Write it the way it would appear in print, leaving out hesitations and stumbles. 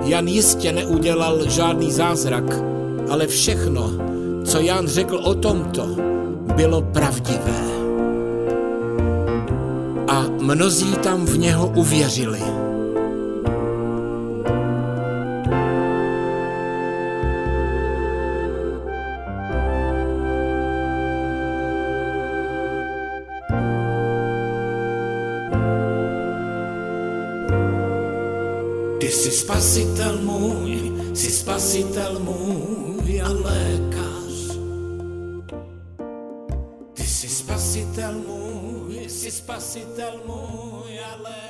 Jan jistě neudělal žádný zázrak, ale všechno, co Jan řekl o tomto, bylo pravdivé. A mnozí tam v něho uvěřili. Ty jsi spasitel můj a lékař. Ty jsi spasitel můj a lékař.